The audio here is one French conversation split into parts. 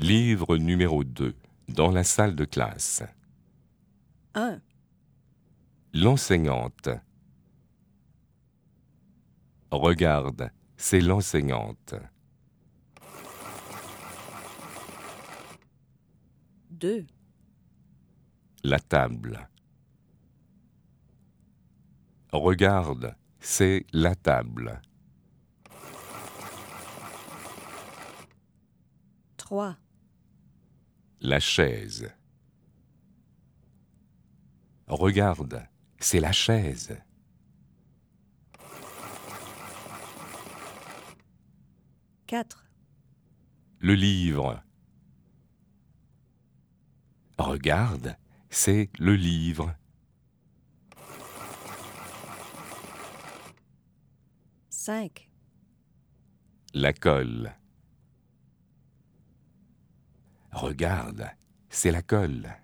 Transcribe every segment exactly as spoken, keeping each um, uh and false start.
Livre numéro deux, dans la salle de classe. un. L'enseignante. Regarde, c'est l'enseignante. deux. La table. Regarde, c'est la table. trois. La chaise. Regarde, c'est la chaise. quatre. Le livre. Regarde, c'est le livre. cinq. La colle. Regarde, c'est la colle.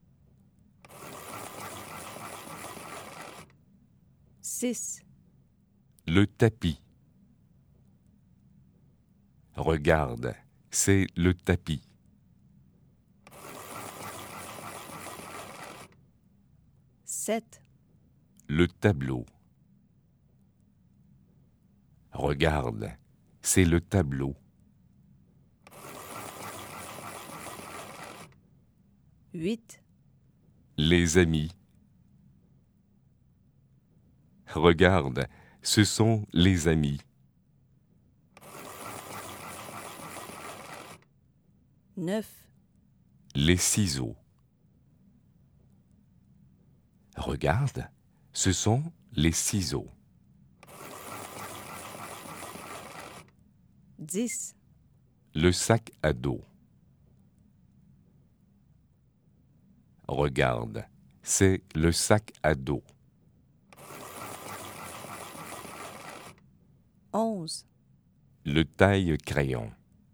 six. Le tapis. Regarde, c'est le tapis. sept. Le tableau. Regarde, c'est le tableau. huit. Les amis. Regarde, ce sont les amis. neuf. Les ciseaux. Regarde, ce sont les ciseaux. dix. Le sac à dos. Regarde, c'est le sac à dos. onze. Le taille-crayon.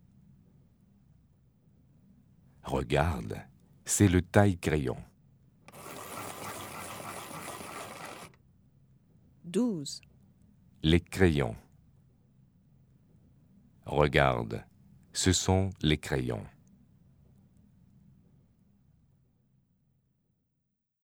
Regarde, c'est le taille-crayon. douze. Les crayons. Regarde, ce sont les crayons.